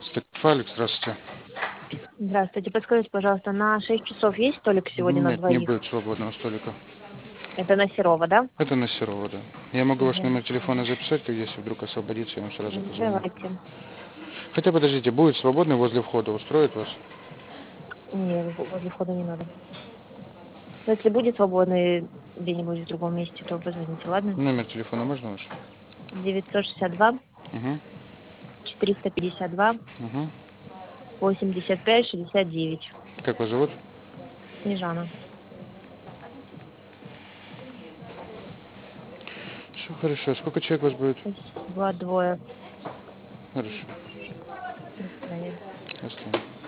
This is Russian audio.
Фалик, здравствуйте. Здравствуйте. Подскажите, пожалуйста, на 6 часов есть столик сегодня на Нет, не двоих? будет свободного столика. Это на Серова, да? Это на Серова, да. Я могу ваш номер Ясно. телефона записать, если вдруг освободится, я вам сразу позвоню. Давайте. Хотя подождите, будет свободный возле входа, устроит вас? Не, возле входа не надо. Но если будет свободный где-нибудь в другом месте, то позвоните, ладно? Номер телефона можно ваш? 962 Угу, 452 угу. 85 69. Как вас зовут? Снежана. Все хорошо. Сколько человек у вас будет? Спасибо. Двое. Хорошо. До свидания. Оставим.